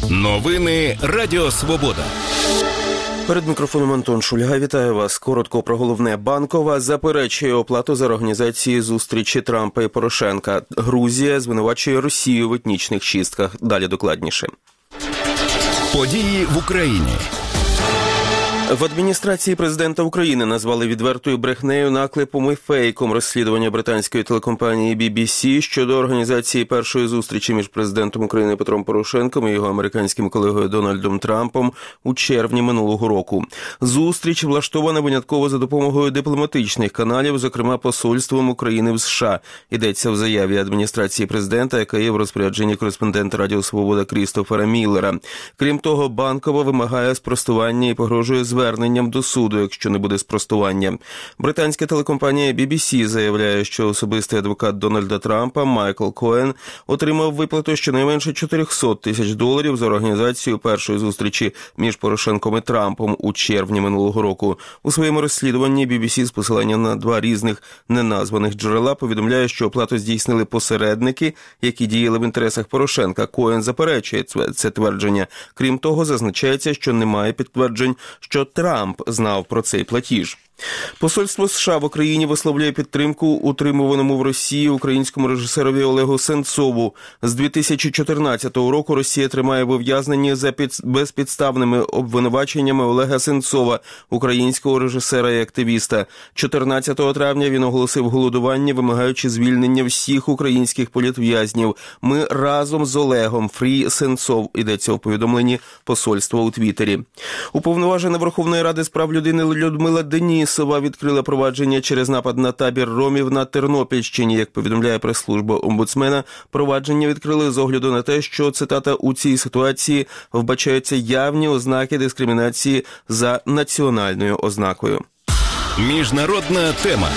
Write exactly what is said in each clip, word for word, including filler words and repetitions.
Новини Радіо Свобода. Перед мікрофоном Антон Шульга. Вітаю вас. Коротко про головне. Банкова заперечує оплату за організації зустрічі Трампа і Порошенка. Грузія звинувачує Росію в етнічних чистках. Далі докладніше. Події в Україні. В адміністрації президента України назвали відвертою брехнею, наклепом і фейком розслідування британської телекомпанії бі бі сі щодо організації першої зустрічі між президентом України Петром Порошенком і його американським колегою Дональдом Трампом у червні минулого року. Зустріч влаштована винятково за допомогою дипломатичних каналів, зокрема посольством України в США. Йдеться в заяві адміністрації президента, яка є в розпорядженні кореспондента Радіо Свобода Крістофера Міллера. Крім того, Банкова вимагає спростування і погрожує зверненням до суду, якщо не буде спростування. Британська телекомпанія бі бі сі заявляє, що особистий адвокат Дональда Трампа Майкл Коен отримав виплату щонайменше чотириста тисяч доларів за організацію першої зустрічі між Порошенком і Трампом у червні минулого року. У своєму розслідуванні бі бі сі з посиланням на два різних неназваних джерела повідомляє, що оплату здійснили посередники, які діяли в інтересах Порошенка. Коен заперечує це твердження. Крім того, зазначається, що немає підтверджень, що Трамп знав про цей платіж. Посольство США в Україні висловлює підтримку утримуваному в Росії українському режисерові Олегу Сенцову. З дві тисячі чотирнадцятого року Росія тримає в ув'язненні за під... безпідставними обвинуваченнями Олега Сенцова, українського режисера і активіста. чотирнадцятого травня він оголосив голодування, вимагаючи звільнення всіх українських політв'язнів. Ми разом з Олегом. Фрі Сенцов, йдеться у повідомленні посольства у Твіттері. Уповноважена Верховної Ради з прав людини Людмила Денісова відкрила провадження через напад на табір ромів на Тернопільщині. Як повідомляє прес-служба омбудсмена, провадження відкрили з огляду на те, що, цитата, у цій ситуації вбачаються явні ознаки дискримінації за національною ознакою. Міжнародна тема.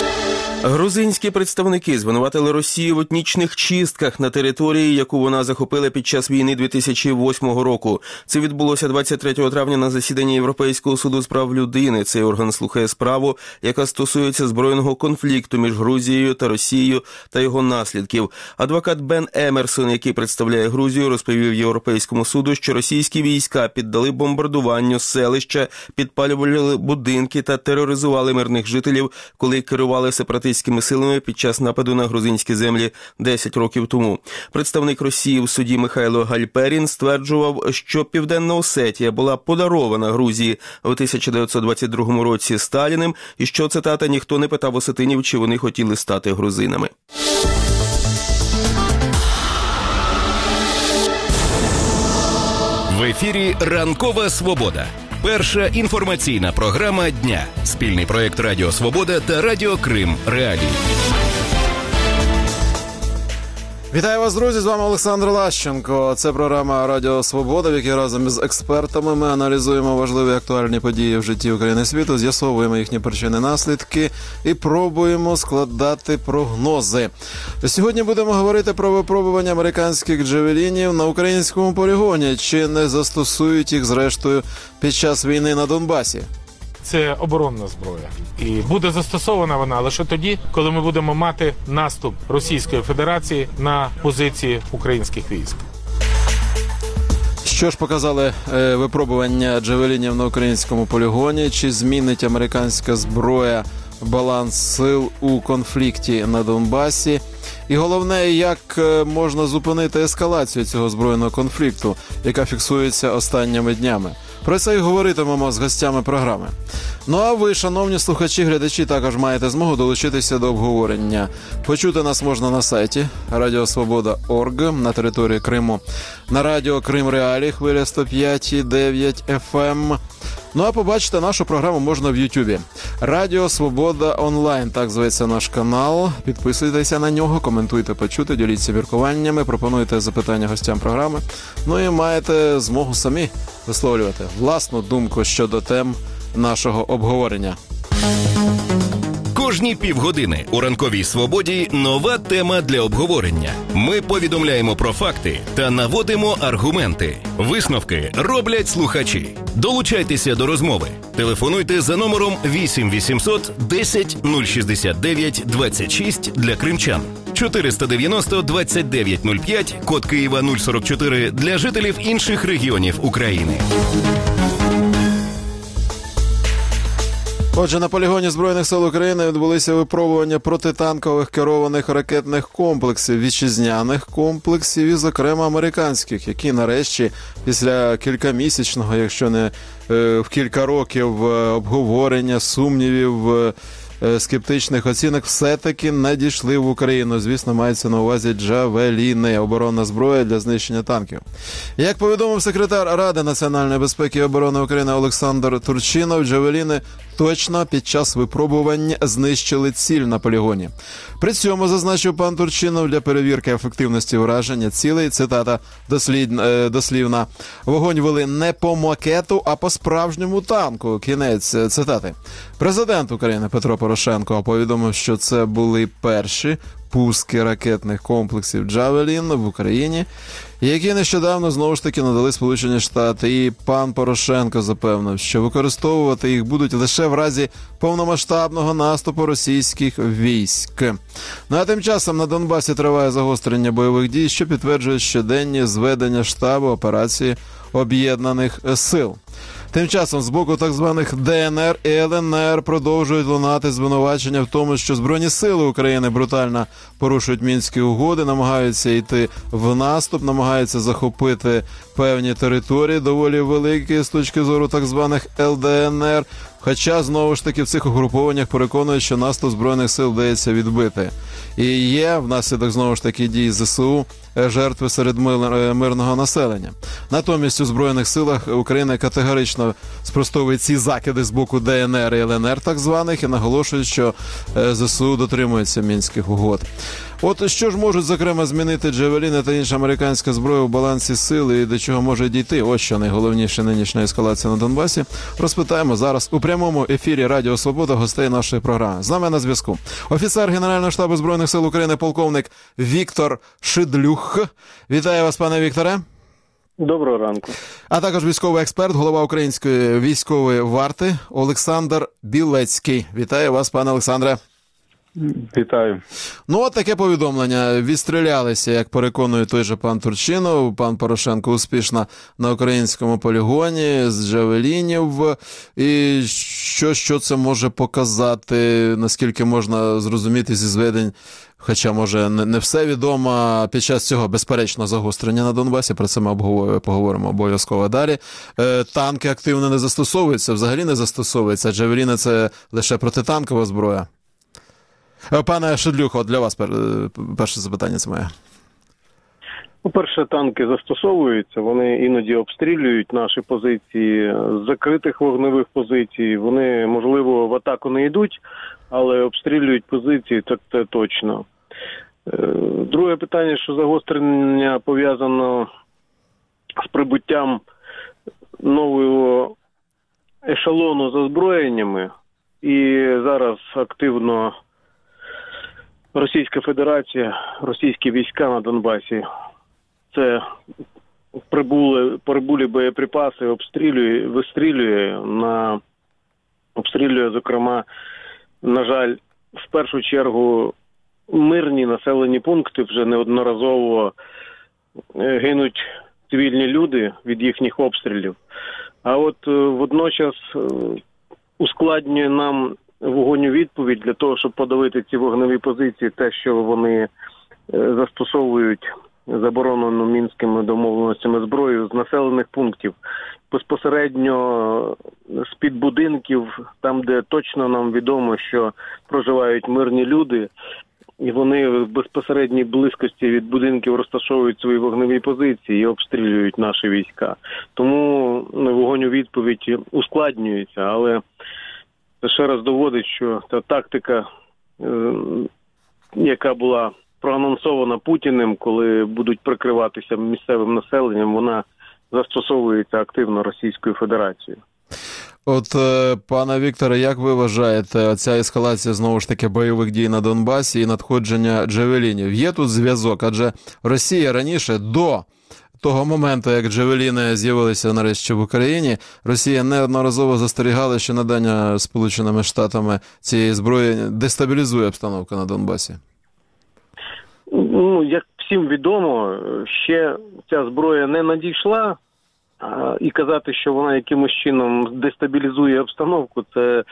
Грузинські представники звинуватили Росію в етнічних чистках на території, яку вона захопила під час війни дві тисячі восьмого року. Це відбулося двадцять третього травня на засіданні Європейського суду з прав людини. Цей орган слухає справу, яка стосується збройного конфлікту між Грузією та Росією та його наслідків. Адвокат Бен Емерсон, який представляє Грузію, розповів Європейському суду, що російські війська піддали бомбардуванню селища, підпалювали будинки та тероризували мирних жителів, коли керували сепаратистами силами під час нападу на грузинські землі десять років тому. Представник Росії в суді Михайло Гальперін стверджував, що Південна Осетія була подарована Грузії в тисяча дев'ятсот двадцять другому році Сталіним і що, цитата, ніхто не питав осетинів, чи вони хотіли стати грузинами. В ефірі «Ранкова Свобода». Перша інформаційна програма дня. Спільний проєкт Радіо Свобода та Радіо Крим Реалії. Вітаю вас, друзі! З вами Олександр Лащенко. Це програма Радіо Свобода, в якій разом із експертами ми аналізуємо важливі актуальні події в житті України і світу, з'ясовуємо їхні причини, наслідки і пробуємо складати прогнози. Сьогодні будемо говорити про випробування американських джавелінів на українському полігоні. Чи не застосують їх, зрештою, під час війни на Донбасі? Це оборонна зброя. І буде застосована вона лише тоді, коли ми будемо мати наступ Російської Федерації на позиції українських військ. Що ж показали е, випробування джавелінів на українському полігоні? Чи змінить американська зброя баланс сил у конфлікті на Донбасі? І головне, як можна зупинити ескалацію цього збройного конфлікту, яка фіксується останніми днями? Про це і говоритимемо з гостями програми. Ну а ви, шановні слухачі, глядачі, також маєте змогу долучитися до обговорення. Почути нас можна на сайті радіо свобода крапка орг на території Криму, на радіо Крим Реалії, хвиля сто п'ять і дев'ять еф ем. Ну а побачити нашу програму можна в Ютубі. Радіо Свобода онлайн, так зветься наш канал. Підписуйтеся на нього, коментуйте, почути, діліться міркуваннями, пропонуйте запитання гостям програми. Ну і маєте змогу самі висловлювати власну думку щодо тем нашого обговорення. Кожні півгодини у «Ранковій Свободі» нова тема для обговорення. Ми повідомляємо про факти та наводимо аргументи. Висновки роблять слухачі. Долучайтеся до розмови. Телефонуйте за номером вісім вісімсот десять нуль шістдесят дев'ять двадцять шість для кримчан, чотириста дев'яносто двадцять дев'ять нуль п'ять, код Києва нуль сорок чотири для жителів інших регіонів України. Отже, на полігоні Збройних сил України відбулися випробування протитанкових керованих ракетних комплексів, вітчизняних комплексів і, зокрема, американських, які нарешті після кількамісячного, якщо не е, в кілька років обговорення, сумнівів, е, скептичних оцінок, все-таки надійшли в Україну. Звісно, мається на увазі «Джавеліни» – оборонна зброя для знищення танків. Як повідомив секретар Ради національної безпеки і оборони України Олександр Турчинов, «Джавеліни» точно під час випробувань знищили ціль на полігоні. При цьому, зазначив пан Турчинов, для перевірки ефективності ураження цілей, цитата дослід, е, дослівна, вогонь вели не по макету, а по справжньому танку. Кінець цитати. Президент України Петро Порошенко повідомив, що це були перші пуски ракетних комплексів «Джавелін» в Україні, які нещодавно знову ж таки надали Сполучені Штати. І пан Порошенко запевнив, що використовувати їх будуть лише в разі повномасштабного наступу російських військ. Ну а тим часом на Донбасі триває загострення бойових дій, що підтверджує щоденні зведення штабу операції Об'єднаних сил. Тим часом з боку так званих Де Ен Ер і Ел Ен Ер продовжують лунати звинувачення в тому, що Збройні сили України брутально порушують Мінські угоди, намагаються йти в наступ, намагаються захопити певні території, доволі великі з точки зору так званих Ел Де Ен Ер. Хоча, знову ж таки, в цих угрупованнях переконують, що наступ Збройних сил вдається відбити. І є, внаслідок, знову ж таки, дій Зе Се У, жертви серед мирного населення. Натомість у Збройних силах України категорично спростовує ці закиди з боку Де Ен Ер і Ел Ен Ер так званих і наголошують, що Зе Се У дотримується Мінських угод. От що ж можуть, зокрема, змінити «Джавеліни» та інша американська зброя у балансі сил і до чого може дійти? Ось що найголовніше нинішня ескалація на Донбасі. Розпитаємо зараз у прямому ефірі Радіо Свобода гостей нашої програми. З нами на зв'язку офіцер Генерального штабу Збройних сил України, полковник Віктор Шидлюх. Вітаю вас, пане Вікторе. Доброго ранку. А також військовий експерт, голова Української військової варти Олександр Білецький. Вітаю вас, пане Олександре. Вітаю. Ну, от таке повідомлення. Відстрілялися, як переконує той же пан Турчинов. Пан Порошенко успішно на українському полігоні з «Джавелінів». І що, що це може показати, наскільки можна зрозуміти зі зведень, хоча, може, не все відомо під час цього, безперечно, загострення на Донбасі, про це ми поговоримо обов'язково далі. Танки активно не застосовуються, взагалі не застосовуються. «Джавеліни» – це лише протитанкова зброя. Пане Шидлюхо, для вас перше запитання це моє. По-перше, танки застосовуються, вони іноді обстрілюють наші позиції з закритих вогневих позицій. Вони, можливо, в атаку не йдуть, але обстрілюють позиції, так це точно. Друге питання, що загострення пов'язано з прибуттям нового ешелону з озброєннями, і зараз активно Російська Федерація, російські війська на Донбасі, це прибули, прибулі боєприпаси, обстрілює, вистрілює, на, обстрілює, зокрема, на жаль, в першу чергу мирні населені пункти, вже неодноразово гинуть цивільні люди від їхніх обстрілів. А от водночас ускладнює нам вогонь у відповідь для того, щоб подавити ці вогневі позиції, те, що вони застосовують заборонену Мінськими домовленостями зброю з населених пунктів, безпосередньо з-під будинків, там, де точно нам відомо, що проживають мирні люди, і вони в безпосередній близькості від будинків розташовують свої вогневі позиції і обстрілюють наші війська. Тому вогонь у відповідь ускладнюється, але це ще раз доводить, що та тактика, яка була проанонсована Путіним, коли будуть прикриватися місцевим населенням, вона застосовується активно Російською Федерацією. От, пане Вікторе, як ви вважаєте, ця ескалація, знову ж таки, бойових дій на Донбасі і надходження «Джавелінів»? Є тут зв'язок? Адже Росія раніше, до того моменту, як «Джавеліни» з'явилися нарешті в Україні, Росія неодноразово застерігала, що надання Сполученими Штатами цієї зброї дестабілізує обстановку на Донбасі. Ну, як всім відомо, ще ця зброя не надійшла, а, і казати, що вона якимось чином дестабілізує обстановку, це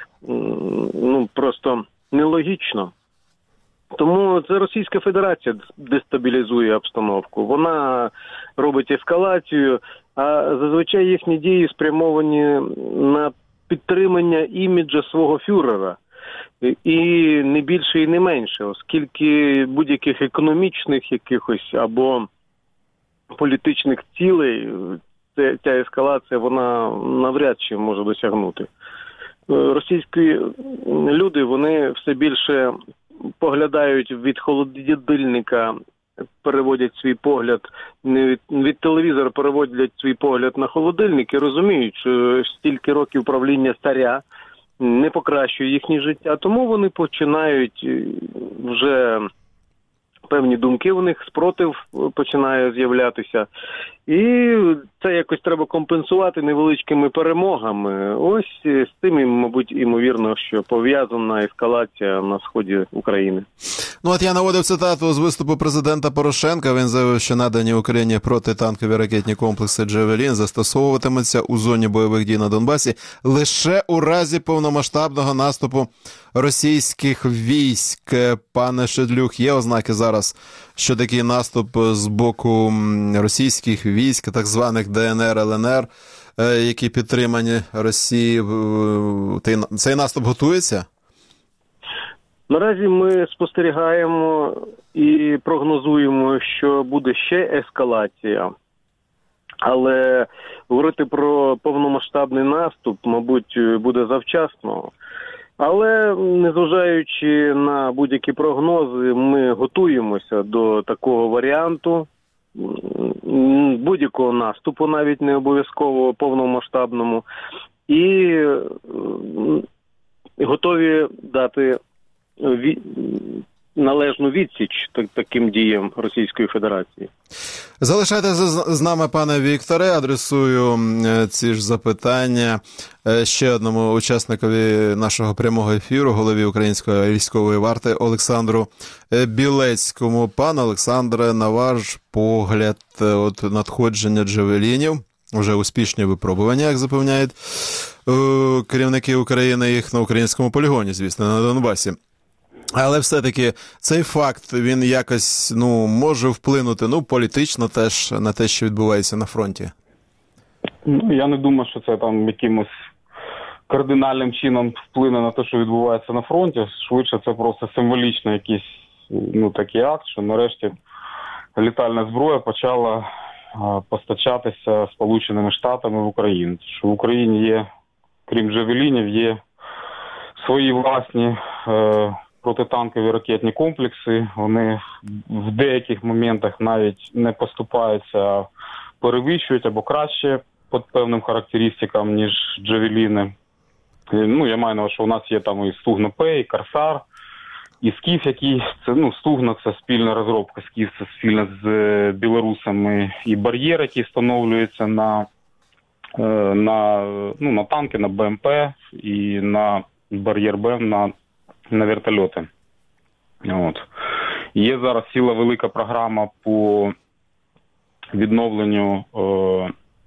ну, просто нелогічно. Тому це Російська Федерація дестабілізує обстановку. Вона робить ескалацію, а зазвичай їхні дії спрямовані на підтримання іміджа свого фюрера. І не більше, і не менше, оскільки будь-яких економічних якихось або політичних цілей ця ескалація, вона навряд чи може досягнути. Російські люди, вони все більше поглядають від холодильника, переводять свій погляд, не від, від телевізора переводять свій погляд на холодильник і розуміють, що стільки років правління царя не покращує їхнє життя. Тому вони починають вже певні думки у них, спротив починає з'являтися. І це якось треба компенсувати невеличкими перемогами. Ось з цим, мабуть, імовірно, що пов'язана ескалація на сході України. Ну от я наводив цитату з виступу президента Порошенка. Він заявив, що надані Україні протитанкові ракетні комплекси «Джавелін» застосовуватимуться у зоні бойових дій на Донбасі лише у разі повномасштабного наступу російських військ. Пане Шедлюк, є ознаки зараз, що такий наступ з боку російських військ, так званих Де Ен Ер, Ел Ен Ер, які підтримані Росією, цей наступ готується? Наразі ми спостерігаємо і прогнозуємо, що буде ще ескалація. Але говорити про повномасштабний наступ, мабуть, буде завчасно. Але, незважаючи на будь-які прогнози, ми готуємося до такого варіанту, будь-якого наступу, навіть не обов'язково повномасштабному, і готові дати належну відсіч таким діям Російської Федерації. Залишайтеся з нами, пане Вікторе. Адресую ці ж запитання ще одному учасникові нашого прямого ефіру, голові Української військової варти Олександру Білецькому. Пане Олександре, на ваш погляд, от надходження «Джавелінів», вже успішні випробування, як запевняють керівники України, їх на українському полігоні, звісно, на Донбасі. Але все-таки цей факт, він якось, ну, може вплинути, ну, політично теж на те, що відбувається на фронті? Ну, я не думаю, що це там якимось кардинальним чином вплине на те, що відбувається на фронті. Швидше це просто символічний якийсь, ну, такий акт, що нарешті літальна зброя почала а, постачатися Сполученими Штатами в Україну. Що в Україні є, крім «Джавелінів», є свої власні е, протитанкові ракетні комплекси. Вони в деяких моментах навіть не поступаються, а перевищують або краще по певним характеристикам, ніж «Джавеліни». Ну, я маю на увазі, що у нас є там і «Стугна-П», і «Корсар», і «Скіф», який, це, ну, «Стугна» – це спільна розробка, «Скіф» – це спільно з білорусами, і «Бар'єр», який встановлюється на, на, ну, на танки, на Б М П і на «Бар'єр-Б» на, на вертольоти. От. Є зараз ціла велика програма по відновленню е,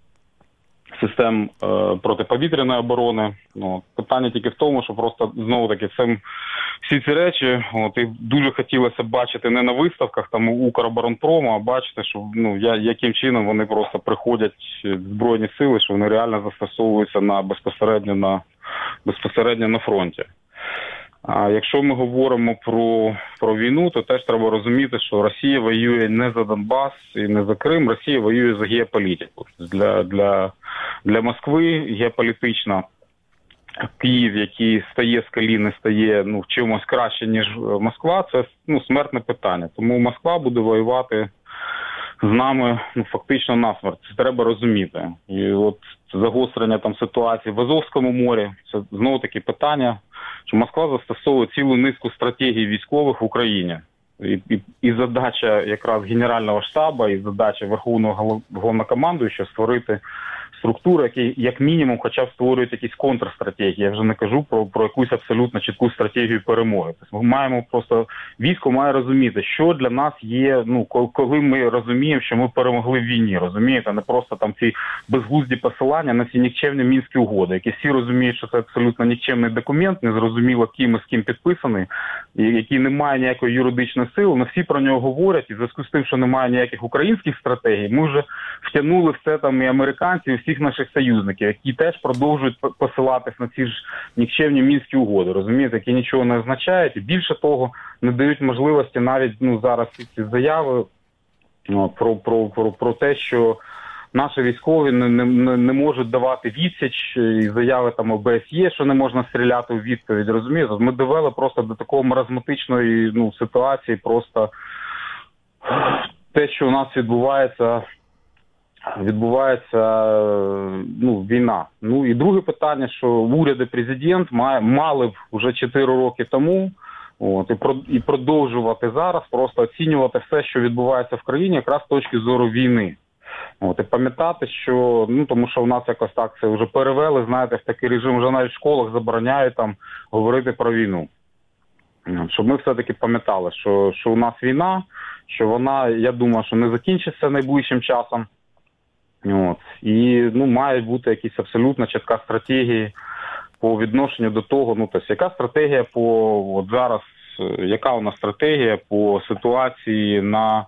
систем е, протиповітряної оборони. Ну, питання тільки в тому, що просто, знову-таки, це, всі ці речі, от, і дуже хотілося бачити не на виставках там у Укроборонпрому, а бачити, що, ну, я, яким чином вони просто приходять, Збройні сили, що вони реально застосовуються на, безпосередньо, на, безпосередньо на фронті. А якщо ми говоримо про, про війну, то теж треба розуміти, що Росія воює не за Донбас і не за Крим, Росія воює за геополітику. Для, для, для Москви геополітично Київ, який стає з коліни, стає, ну, в чомусь краще, ніж Москва, це, ну, смертне питання. Тому Москва буде воювати з нами, ну, фактично насмерть. Це треба розуміти. І от загострення там ситуації в Азовському морі, це знову таки питання, що Москва застосовує цілу низку стратегій військових в Україні. і, і, і задача якраз Генерального штабу, і задача Верховного Головнокомандуючого створити структури, які як мінімум хоча б створюють якісь контрстратегії. Я вже не кажу про, про якусь абсолютно чітку стратегію перемоги. Тобто ми маємо просто, військо має розуміти, що для нас є, ну, коли ми розуміємо, що ми перемогли в війні, розумієте, не просто там ці безглузді посилання на ці нікчемні Мінські угоди, які всі розуміють, що це абсолютно нікчемний документ, незрозуміло ким і з ким підписаний, і який не має ніякої юридичної сили, але всі про нього говорять, і в зв'язку з тим, що немає ніяких українських стратегій, ми вже втягнули все там і американців, і всіх наших союзників, які теж продовжують посилатись на ці ж нікчемні Мінські угоди, розумієте, які нічого не означають, і більше того, не дають можливості навіть, ну, зараз ці заяви, ну, про, про, про, про те, що наші військові не, не, не можуть давати відсіч, і заяви там О Б С Є, що не можна стріляти у відповідь, розумієте? Ми довели просто до такого маразматичної, ну, ситуації, просто те, що у нас відбувається, відбувається, ну, війна. Ну, і друге питання, що уряд і президент має, мали б вже чотири роки тому, от, і, про, і продовжувати зараз, просто оцінювати все, що відбувається в країні, якраз з точки зору війни. От, і пам'ятати, що, ну, тому що в нас якось так це вже перевели, знаєте, в такий режим, вже навіть в школах забороняють там говорити про війну. От, щоб ми все-таки пам'ятали, що, що у нас війна, що вона, я думаю, що не закінчиться найближчим часом. От, і, ну, мають бути якісь абсолютно чітка стратегії по відношенню до того, ну, тобто, яка стратегія по, от зараз, яка у нас стратегія по ситуації на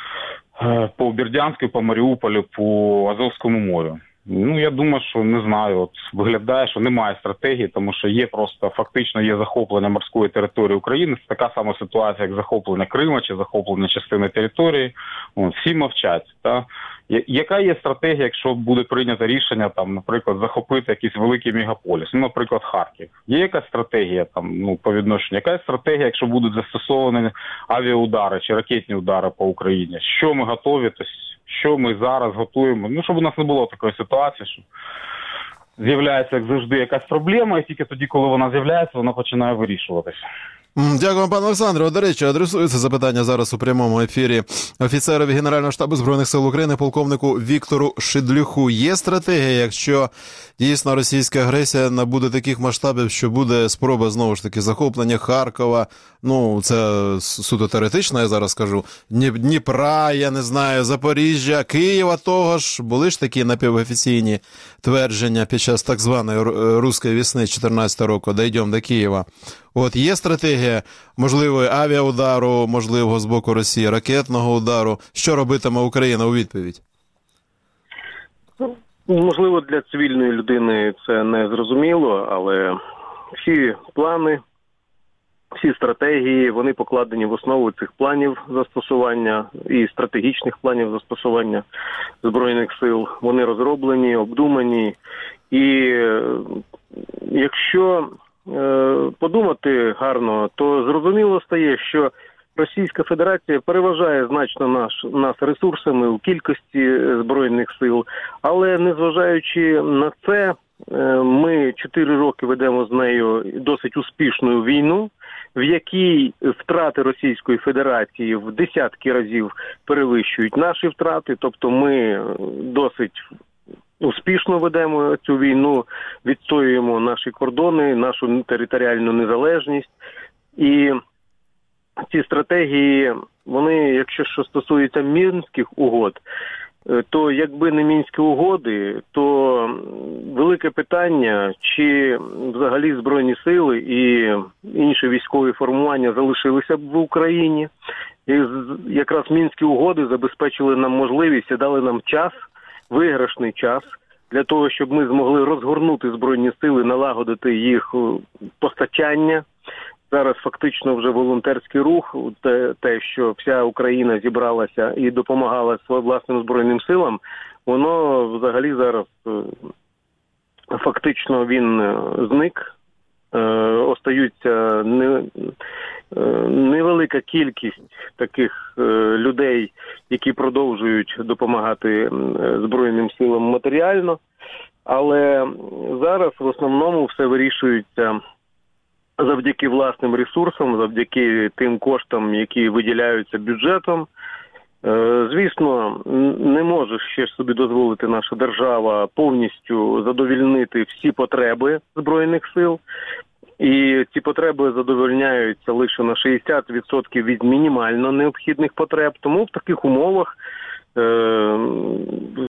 по Бердянську, по Маріуполю, по Азовському морю. Ну, я думаю, що, не знаю, от виглядає, що немає стратегії, тому що є просто, фактично, є захоплення морської території України. Це така сама ситуація, як захоплення Криму чи захоплення частини території. От, всі мовчать. Та? Яка є стратегія, якщо буде прийнято рішення, там, наприклад, захопити якийсь великий мегаполіс, ну, наприклад, Харків? Є якась стратегія там, ну, по відношенню? Яка є стратегія, якщо будуть застосовані авіаудари чи ракетні удари по Україні? Що ми готові, тобто, що ми зараз готуємо? Ну, щоб у нас не було такої ситуації, що з'являється, як завжди, якась проблема, і тільки тоді, коли вона з'являється, вона починає вирішуватися. Дякую, пане Олександре. До речі, адресується запитання зараз у прямому ефірі офіцерові Генерального штабу Збройних сил України, полковнику Віктору Шидлюху. Є стратегія, якщо дійсно російська агресія набуде таких масштабів, що буде спроба, знову ж таки, захоплення Харкова, ну, це суто теоретично, я зараз скажу, Дніпра, я не знаю, Запоріжжя, Києва того ж, були ж такі напівофіційні твердження під час так званої «Руської весни» чотирнадцятого року, дійдемо до Києва. От є стратегія можливої авіаудару, можливого з боку Росії, ракетного удару. Що робитиме Україна у відповідь? Можливо, для цивільної людини це не зрозуміло, але всі плани, всі стратегії, вони покладені в основу цих планів застосування і стратегічних планів застосування Збройних сил. Вони розроблені, обдумані. І якщо подумати гарно, то зрозуміло стає, що Російська Федерація переважає значно наш, нас ресурсами у кількості Збройних сил, але незважаючи на це, ми чотири роки ведемо з нею досить успішну війну, в якій втрати Російської Федерації в десятки разів перевищують наші втрати, тобто ми досить успішно ведемо цю війну, відстоюємо наші кордони, нашу територіальну незалежність. І ці стратегії, вони, якщо що стосується Мінських угод, то якби не Мінські угоди, то велике питання, чи взагалі Збройні сили і інші військові формування залишилися б в Україні. І якраз Мінські угоди забезпечили нам можливість і дали нам час, виграшний час, для того, щоб ми змогли розгорнути Збройні сили, налагодити їх постачання. Зараз фактично вже волонтерський рух, те, те, що вся Україна зібралася і допомагала своїм власним Збройним силам, воно взагалі зараз фактично він зник. Остаються не, невелика кількість таких людей, які продовжують допомагати Збройним силам матеріально, але зараз в основному все вирішується завдяки власним ресурсам, завдяки тим коштам, які виділяються бюджетом. Звісно, не може ще собі дозволити наша держава повністю задовольнити всі потреби Збройних сил. І ці потреби задовольняються лише на шістдесят відсотків від мінімально необхідних потреб. Тому в таких умовах